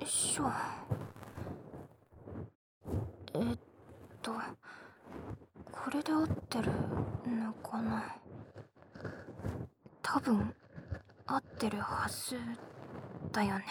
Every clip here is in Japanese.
しょ。えっとこれで合ってるのかな。多分合ってるはずだよね。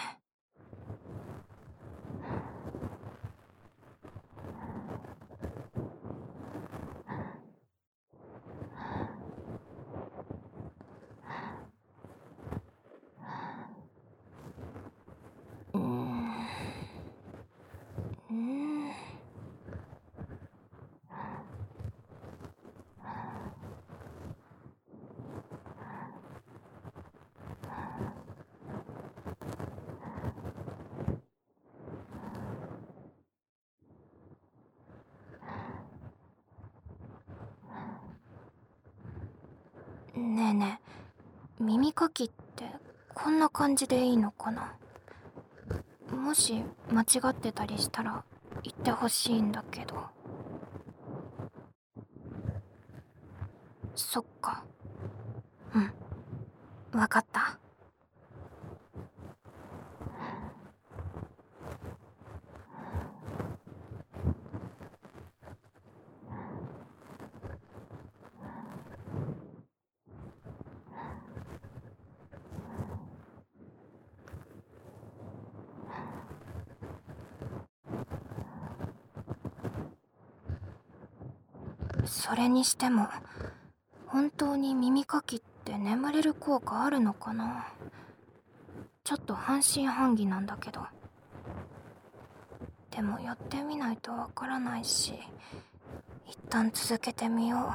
ねえねえ、耳かきってこんな感じでいいのかな。もし間違ってたりしたら言ってほしいんだけど。そっか。うん、わかった。それにしても本当に耳かきって眠れる効果あるのかな。ちょっと半信半疑なんだけど。でもやってみないとわからないし、一旦続けてみよう。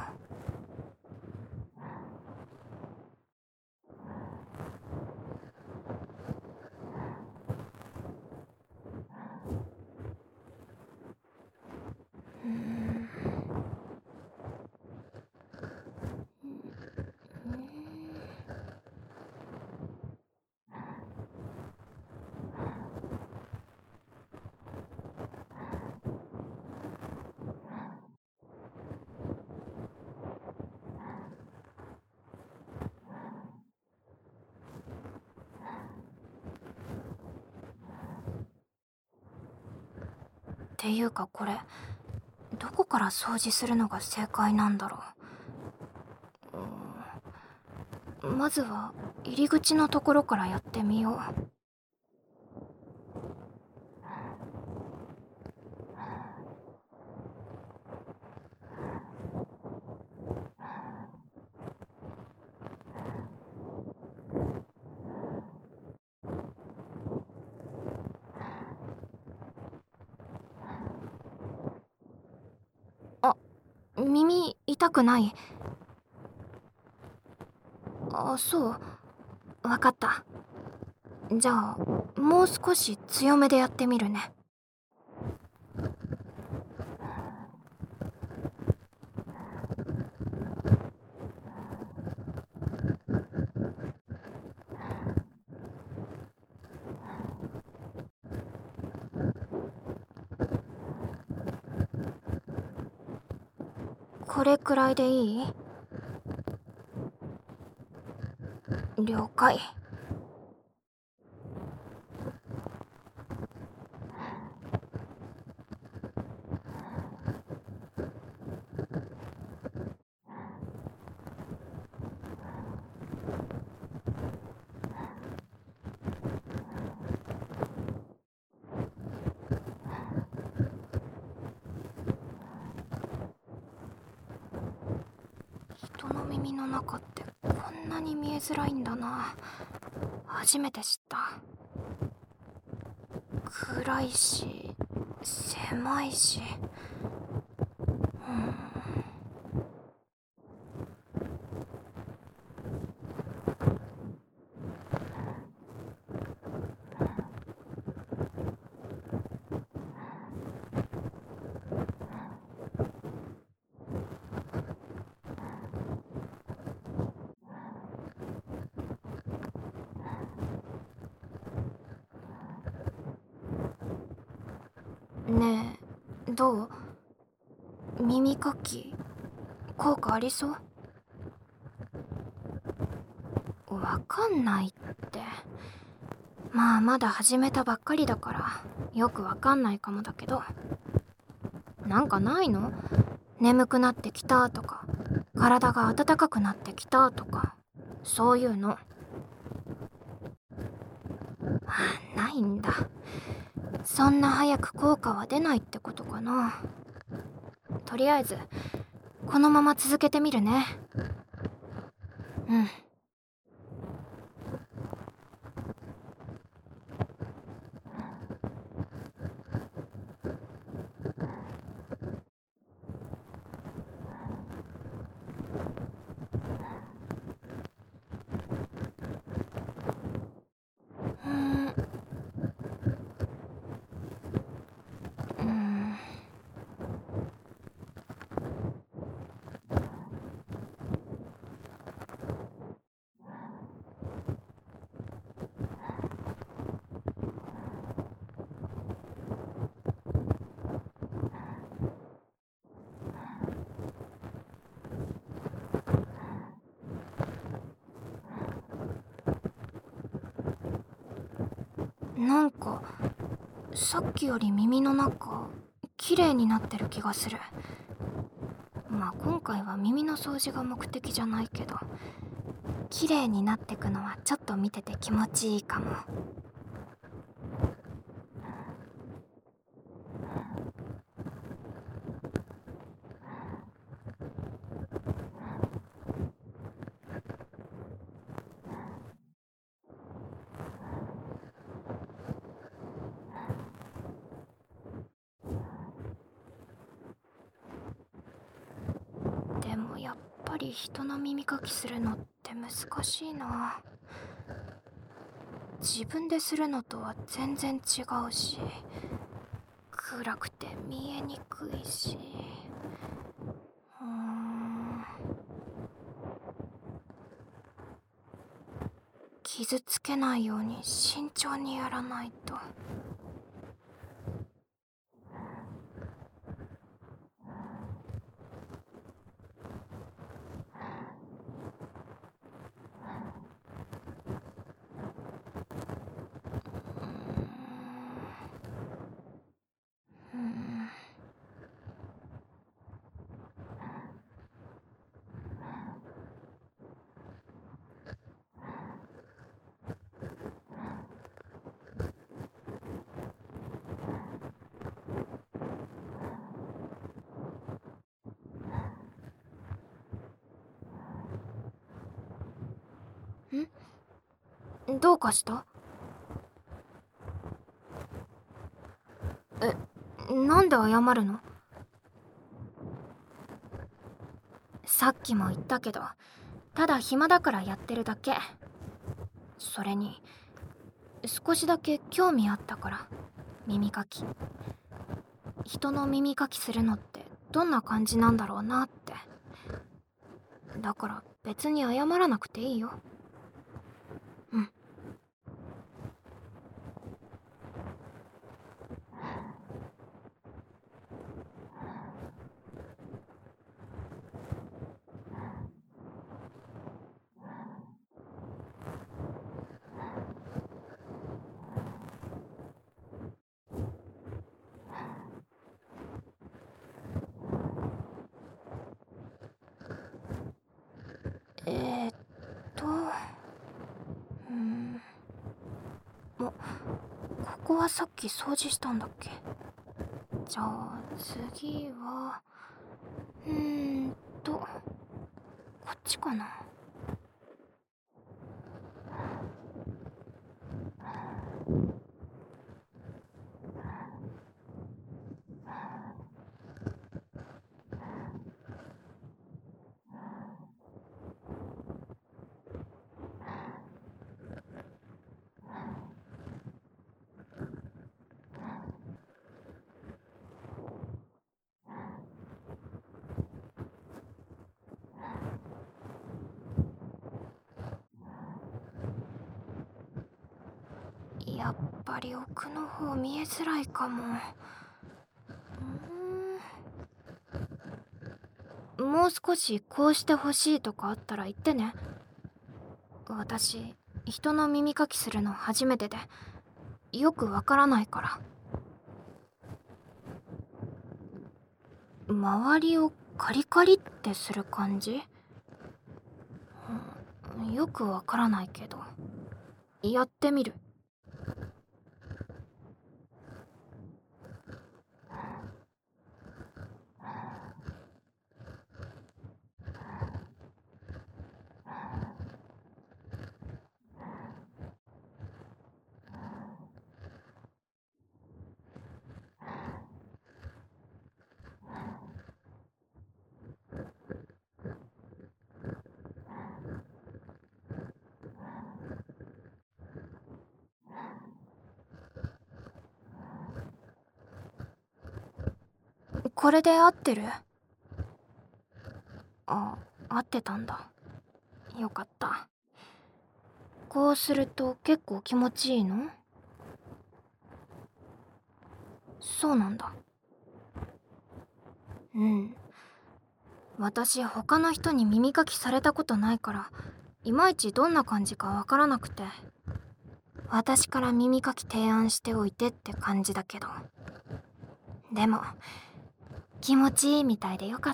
っていうかこれ、どこから掃除するのが正解なんだろう。まずは入り口のところからやってみよう。あ、耳痛くない？あ、そう。わかった。じゃあもう少し強めでやってみるね。これくらいでいい？了解。人の耳の中ってこんなに見えづらいんだな。初めて知った。暗いし狭いし。ねえ、どう？耳かき効果ありそう？わかんないって。 まあまだ始めたばっかりだからよくわかんないかもだけど、なんかないの？眠くなってきたとか、体が温かくなってきたとか、そういうの。ないんだ。そんな早く効果は出ないってことかな。とりあえずこのまま続けてみるね。うん。うーん。うーん。なんかさっきより耳の中綺麗になってる気がする。まあ今回は耳の掃除が目的じゃないけど、綺麗になってくのはちょっと見てて気持ちいいかも。でもやっぱり人の耳かきするのって難しいな。自分でするのとは全然違うし、暗くて見えにくいし。うーん。傷つけないように慎重にやらないと。うーん。どうかした？なんで謝るの？さっきも言ったけど、ただ暇だからやってるだけ。それに少しだけ興味あったから。耳かき、人の耳かきするのってどんな感じなんだろうなって。だから別に謝らなくていいよ。うん。えーっとうーんここはさっき掃除したんだっけ？じゃあ次はうーんとこっちかな。やっぱり奥の方見えづらいかも。もう少しこうしてほしいとかあったら言ってね。私人の耳かきするの初めてでよくわからないから。周りをカリカリってする感じ？よくわからないけどやってみる。これで合ってる？合ってたんだ。よかった。こうすると結構気持ちいいの？そうなんだ。うん。私他の人に耳かきされたことないからいまいちどんな感じかわからなくて、私から耳かき提案しておいてって感じだけど、でも気持ちいいみたいでよかった。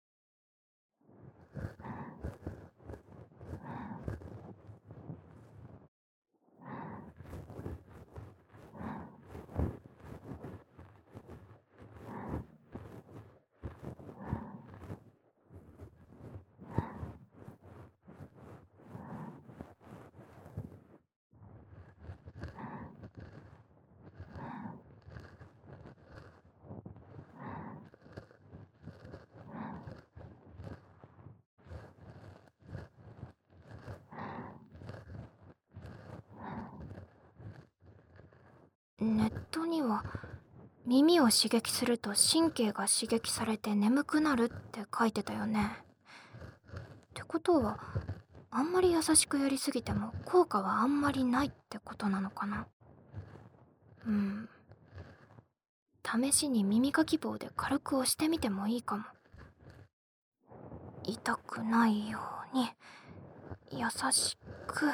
ネットには耳を刺激すると神経が刺激されて眠くなるって書いてたよね。ってことはあんまり優しくやりすぎても効果はあんまりないってことなのかな。うん。試しに耳かき棒で軽く押してみてもいいかも。痛くないように優しく。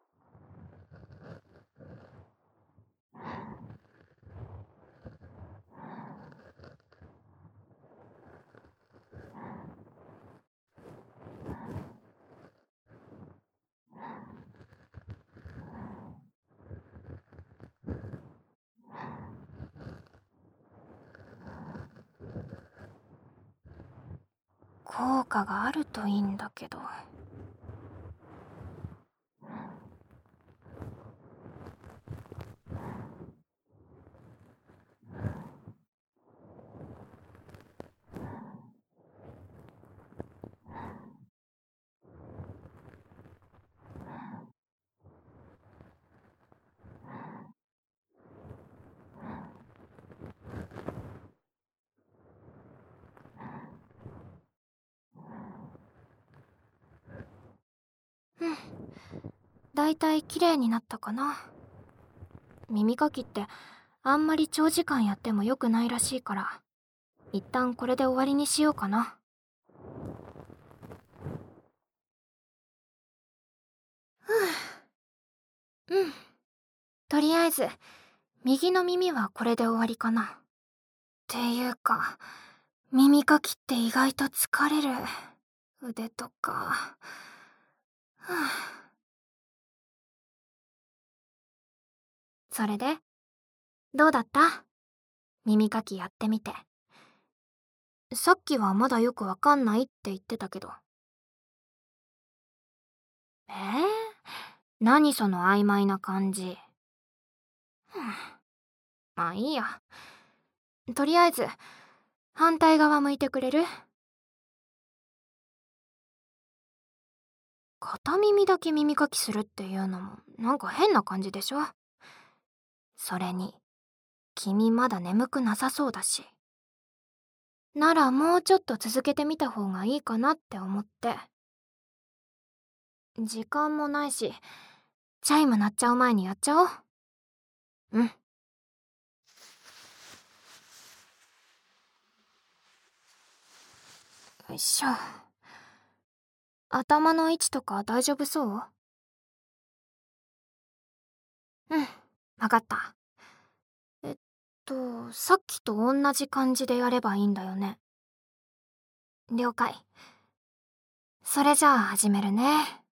効果があるといいんだけど。うん。だいたい綺麗になったかな。耳かきってあんまり長時間やっても良くないらしいから、一旦これで終わりにしようかな。うん。とりあえず右の耳はこれで終わりかな。っていうか耳かきって意外と疲れる。腕とか。はあ。それでどうだった？耳かきやってみて。さっきはまだよくわかんないって言ってたけど。えー、何その曖昧な感じ。ふん。まあいいや。とりあえず反対側向いてくれる？片耳だけ耳かきするっていうのもなんか変な感じでしょ。それに君まだ眠くなさそうだし。ならもうちょっと続けてみた方がいいかなって思って。時間もないしチャイム鳴っちゃう前にやっちゃおう。うん。よいしょ。頭の位置とか大丈夫そう？ うん、わかった。えっさっきと同じ感じでやればいいんだよね。了解。それじゃあ始めるね。